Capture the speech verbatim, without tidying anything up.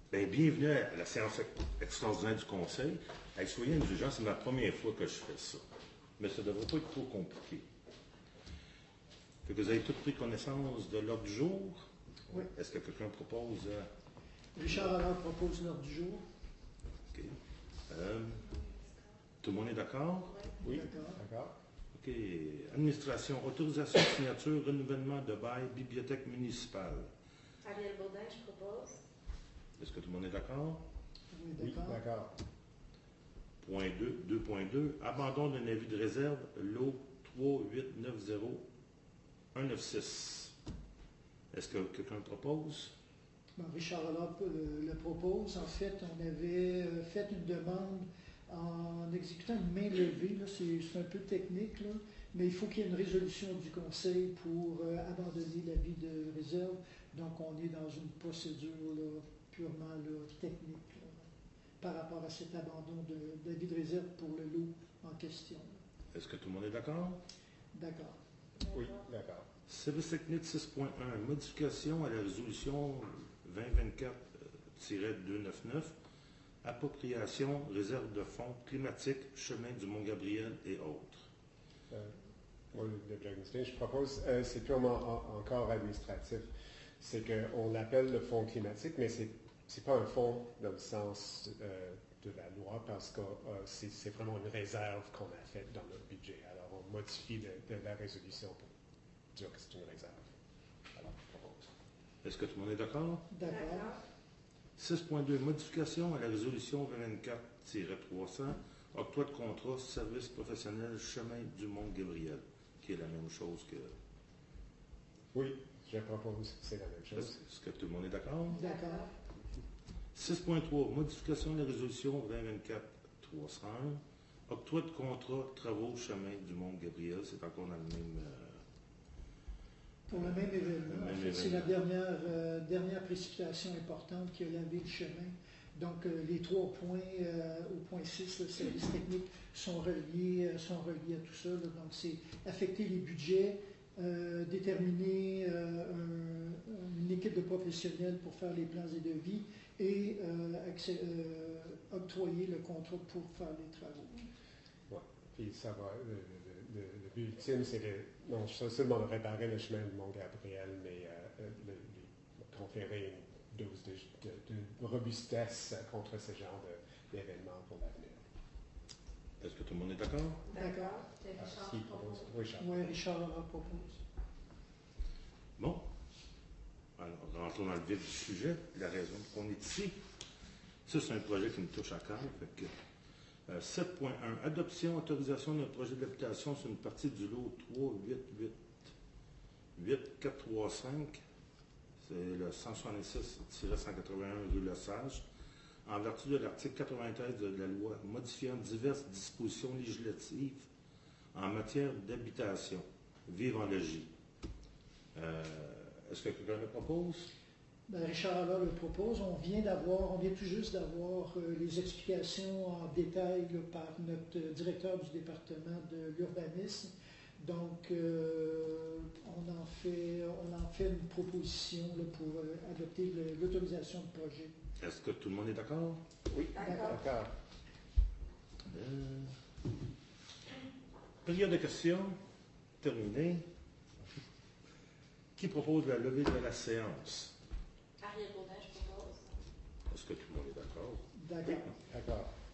Bien, bienvenue à la séance extraordinaire du Conseil. Hey, soyez indulgents, c'est ma première fois que je fais ça. Mais ça ne devrait pas être trop compliqué. Fait que vous avez tous pris connaissance de l'ordre du jour? Oui. Est-ce que quelqu'un propose... Euh... Richard alors propose l'ordre du jour. OK. Euh, tout le monde est d'accord? Oui. D'accord. D'accord. OK. Administration, autorisation de signature, renouvellement de bail, bibliothèque municipale. Ariel Baudin, je propose. Est-ce que tout le monde est d'accord? Oui, Oui, d'accord. d'accord. Point deux, deux point deux, abandon d'un avis de réserve, lot trois huit neuf zéro un neuf six. Est-ce que quelqu'un le propose? Bon, Richard alors le, le propose. En fait, on avait euh, fait une demande en exécutant une main levée. Là, c'est, c'est un peu technique, là, mais il faut qu'il y ait une résolution du Conseil pour euh, abandonner l'avis de réserve. Donc, on est dans une procédure là, purement là, technique là, par rapport à cet abandon de, d'avis de réserve pour le lot en question. Est-ce que tout le monde est d'accord? D'accord. Oui, d'accord. Service technique six point un, modification à la résolution vingt vingt-quatre deux cent quatre-vingt-neuf, appropriation, réserve de fonds climatique, chemin du Mont-Gabriel et autres. Euh, moi, le diagnostic, je propose, euh, c'est purement en- encore administratif. C'est qu'on l'appelle le fonds climatique, mais c'est c'est pas un fonds dans le sens euh, de la loi parce que euh, c'est c'est vraiment une réserve qu'on a faite dans notre budget. Alors, on modifie de, de la résolution pour dire que c'est une réserve. Alors, je propose. Est-ce que tout le monde est d'accord? D'accord. six point deux, modification à la résolution vingt vingt-quatre trois cents, octroi de contrat, service professionnel, chemin du Mont-Gabriel, qui est la même chose que... Oui, je propose, c'est la même chose. Est-ce est-ce que tout le monde est d'accord? D'accord. six point trois, modification de la résolution vingt vingt-quatre trois cent un, octroi de contrat, travaux, chemin du Mont-Gabriel, c'est encore dans le même... euh, Pour le même événement, Le même en fait, c'est la événement. dernière, euh, dernière précipitation importante qui a lavé le chemin. Donc, euh, les trois points euh, au point six, le service technique, sont reliés, euh, sont reliés à tout ça. Là. Donc, c'est affecter les budgets, euh, déterminer euh, un- une équipe de professionnels pour faire les plans et devis et euh, accès- euh, octroyer le contrat pour faire les travaux. Ouais. Puis ça va, le, le- le- le but ultime, c'est de, non seulement de réparer le chemin de Mont-Gabriel, mais euh, euh, le- lui conférer une dose de, de- de robustesse contre ce genre de- d'événements pour l'avenir. Est-ce que tout le monde est d'accord? D'accord. C'est Ah, Richard qui qui propose? propose. Oui, Charles. Oui, Richard Laurent propose. Bon. Alors, rentrons dans le vif du sujet, la raison pour qu'on est ici. Ça, c'est un projet qui me touche à cœur. Fait que, euh, sept point un, adoption, autorisation d'un projet d'habitation sur une partie du lot trois huit huit huit quatre trois cinq, c'est le cent soixante-six cent quatre-vingt-un rue Le Sage, en vertu de l'article quatre-vingt-treize de la loi modifiant diverses dispositions législatives en matière d'habitation, vivre en logis. Euh, Est-ce que quelqu'un le propose? Ben, Richard Allard le propose. On vient d'avoir, on vient tout juste d'avoir euh, les explications en détail là, par notre directeur du département de l'urbanisme. Donc, euh, on, en fait, on en fait une proposition là, pour euh, adopter le- l'autorisation de projet. Est-ce que tout le monde est d'accord? Oui, D'accord. d'accord. Euh, Période de questions terminée. Qui propose la levée de la séance? Ariel Baudin, je propose. Est-ce que tout le monde est d'accord? D'accord. D'accord.